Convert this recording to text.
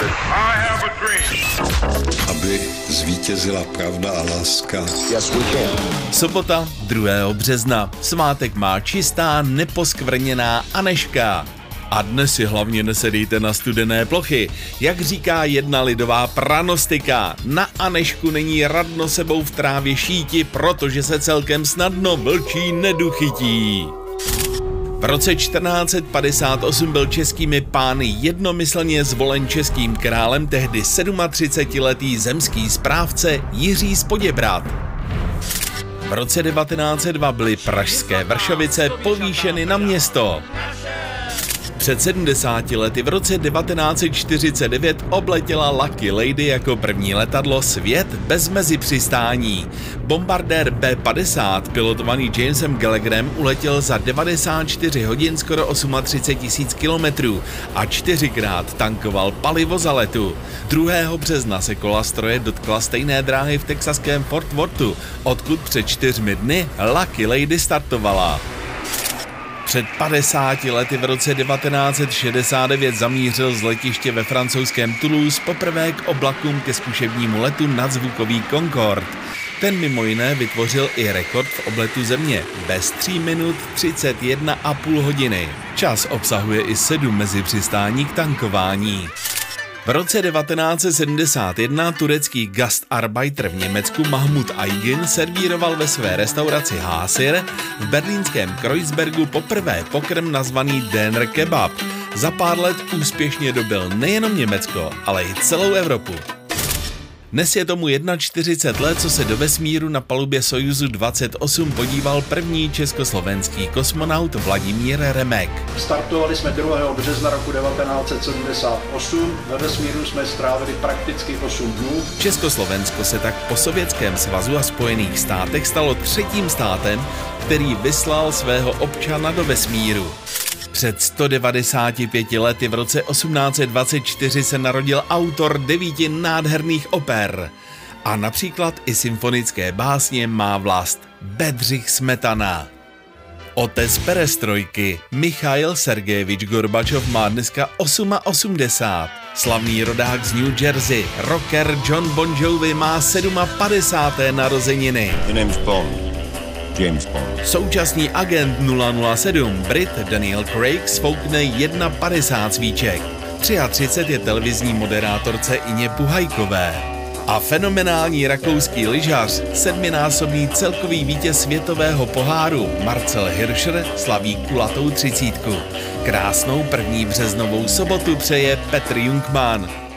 Aby zvítězila pravda a láska. Sobota 2. března. Svátek má čistá, neposkvrněná Anežka. A dnes si hlavně nesedejte na studené plochy. Jak říká jedna lidová pranostika, na Anežku není radno sebou v trávě šíti, protože se celkem snadno vlčí neduch chytí. V roce 1458 byl českými pány jednomyslně zvolen českým králem tehdy 37letý zemský správce Jiří z Poděbrad. V roce 1902 byly pražské Vršovice povýšeny na město. Před 70 lety v roce 1949 obletěla Lucky Lady jako první letadlo svět bez mezipřistání. Bombardér B-50 pilotovaný Jamesem Gallagherem uletěl za 94 hodin skoro 38 000 kilometrů a 4krát tankoval palivo za letu. 2. března se kola stroje dotkla stejné dráhy v texaském Fort Worthu, odkud před 4 dny Lucky Lady startovala. Před 50 lety v roce 1969 zamířil z letiště ve francouzském Toulouse poprvé k oblakům ke zkušebnímu letu nadzvukový Concorde. Ten mimo jiné vytvořil i rekord v obletu Země bez 3 minut 31,5 hodiny. Čas obsahuje i 7 mezipřistání k tankování. V roce 1971 turecký gastarbeiter v Německu Mahmud Aygin servíroval ve své restauraci Hasir v berlínském Kreuzbergu poprvé pokrm nazvaný Döner kebab. Za pár let úspěšně dobyl nejenom Německo, ale i celou Evropu. Dnes je tomu 41 let, co se do vesmíru na palubě Sojuzu 28 podíval první československý kosmonaut Vladimír Remek. Startovali jsme 2. března roku 1978, ve vesmíru jsme strávili prakticky 8 dnů. Československo se tak po Sovětském svazu a Spojených státech stalo 3. státem, který vyslal svého občana do vesmíru. Před 195 lety v roce 1824 se narodil autor 9 nádherných oper. A například i symfonické básně má vlast Bedřich Smetana. Otec perestrojky Michail Sergejevič Gorbačov má dneska 88. Slavný rodák z New Jersey, rocker John Bon Jovi má 57. narozeniny. James Bond. Současný agent 007 Brit Daniel Craig sfoukne 51 svíček. 33 je televizní moderátorce Ině Puhajkové. A fenomenální rakouský lyžař, 7násobný celkový vítěz světového poháru Marcel Hirscher slaví kulatou 30. Krásnou 1. březnovou sobotu přeje Petr Jungmann.